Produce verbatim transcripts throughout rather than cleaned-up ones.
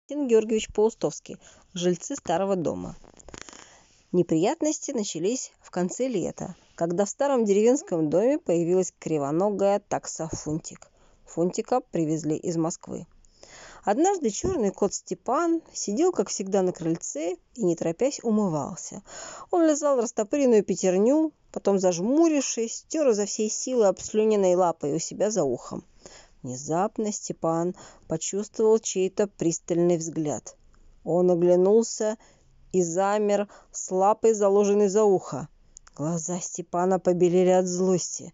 Константин Георгиевич Паустовский. Жильцы старого дома. Неприятности начались в конце лета, когда в старом деревенском доме появилась кривоногая такса Фунтик. Фунтика привезли из Москвы. Однажды черный кот Степан сидел, как всегда, на крыльце и, не торопясь, умывался. Он лизал растопыренную пятерню, потом, зажмурившись, стер изо всей силы обслюненной лапой у себя за ухом. Внезапно Степан почувствовал чей-то пристальный взгляд. Он оглянулся и замер с лапой, заложенной за ухо. Глаза Степана побелели от злости.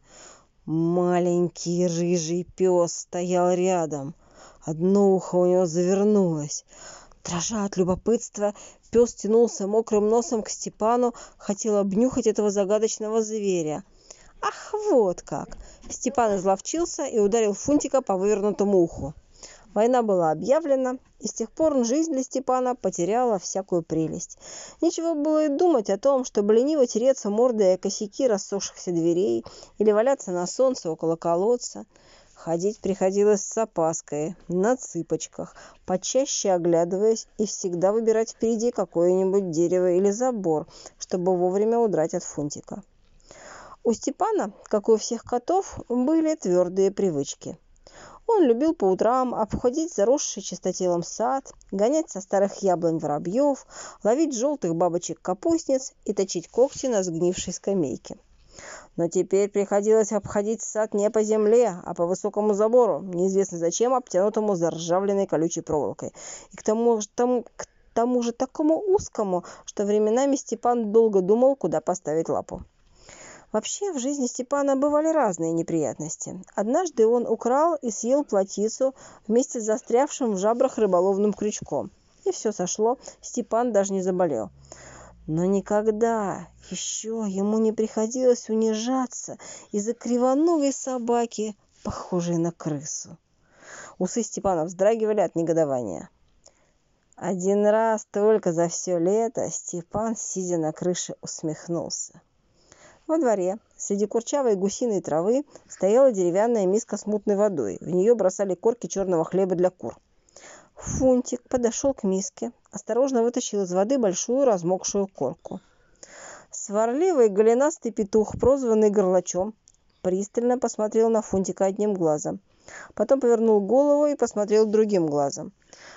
Маленький рыжий пес стоял рядом. Одно ухо у него завернулось. Дрожа от любопытства, пес тянулся мокрым носом к Степану, хотел обнюхать этого загадочного зверя. Ах, вот как! Степан изловчился и ударил Фунтика по вывернутому уху. Война была объявлена, и с тех пор жизнь для Степана потеряла всякую прелесть. Нечего было и думать о том, чтобы лениво тереться мордой о косяки рассохшихся дверей или валяться на солнце около колодца. Ходить приходилось с опаской, на цыпочках, почаще оглядываясь и всегда выбирать впереди какое-нибудь дерево или забор, чтобы вовремя удрать от Фунтика. У Степана, как и у всех котов, были твердые привычки. Он любил по утрам обходить заросший чистотелом сад, гонять со старых яблонь воробьев, ловить желтых бабочек-капустниц и точить когти на сгнившей скамейке. Но теперь приходилось обходить сад не по земле, а по высокому забору, неизвестно зачем обтянутому заржавленной колючей проволокой. И к тому же, тому, к тому же такому узкому, что временами Степан долго думал, куда поставить лапу. Вообще, в жизни Степана бывали разные неприятности. Однажды он украл и съел плотицу вместе с застрявшим в жабрах рыболовным крючком. И все сошло, Степан даже не заболел. Но никогда еще ему не приходилось унижаться из-за кривоногой собаки, похожей на крысу. Усы Степана вздрагивали от негодования. Один раз только за все лето Степан, сидя на крыше, усмехнулся. Во дворе, среди курчавой гусиной травы, стояла деревянная миска с мутной водой. В нее бросали корки черного хлеба для кур. Фунтик подошел к миске, осторожно вытащил из воды большую размокшую корку. Сварливый голенастый петух, прозванный Горлачом, пристально посмотрел на Фунтика одним глазом. Потом повернул голову и посмотрел другим глазом.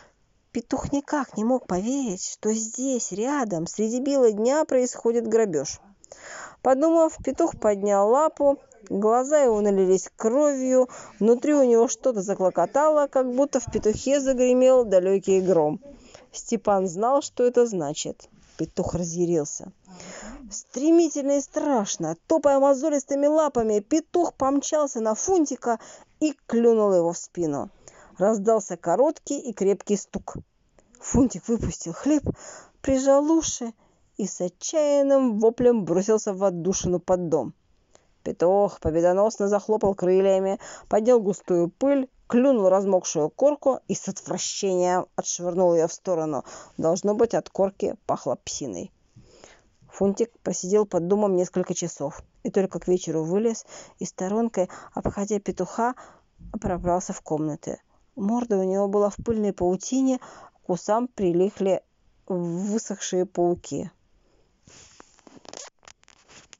Петух никак не мог поверить, что здесь, рядом, среди бела дня происходит грабеж. Подумав, петух поднял лапу, глаза его налились кровью, внутри у него что-то заклокотало, как будто в петухе загремел далекий гром. Степан знал, что это значит. Петух разъярился. Стремительно и страшно, топая мозолистыми лапами, петух помчался на Фунтика и клюнул его в спину. Раздался короткий и крепкий стук. Фунтик выпустил хлеб, прижал уши и с отчаянным воплем бросился в отдушину под дом. Петух победоносно захлопал крыльями, поднял густую пыль, клюнул размокшую корку и с отвращением отшвырнул ее в сторону. Должно быть, от корки пахло псиной. Фунтик просидел под домом несколько часов и только к вечеру вылез и сторонкой, обходя петуха, пробрался в комнаты. Морда у него была в пыльной паутине, к усам прилипли высохшие пауки.